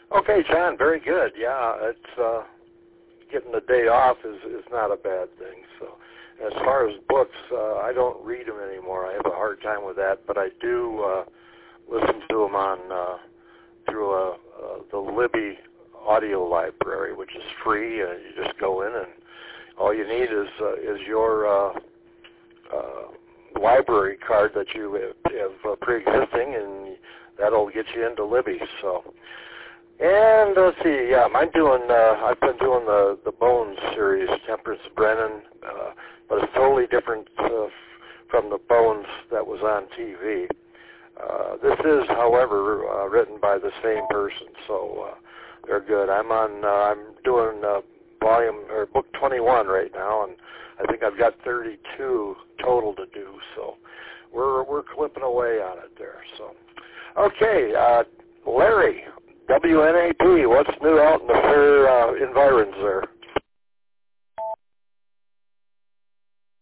Okay, John, very good. Yeah, it's getting the day off is not a bad thing. So, as far as books, I don't read them anymore. I have a hard time with that, but I do listen to them on through the Libby audio library, which is free. You just go in, and all you need is your library card that you have pre-existing, and that'll get you into Libby. So, and let's see, yeah, I've been doing the Bones series, Temperance Brennan, but it's totally different from the Bones that was on TV. This is, however, written by the same person, so they're good. I'm doing book 21 right now, and I think I've got 32 total to do. So we're clipping away on it there. So okay, Larry, WNAP, what's new out in the fair environs there?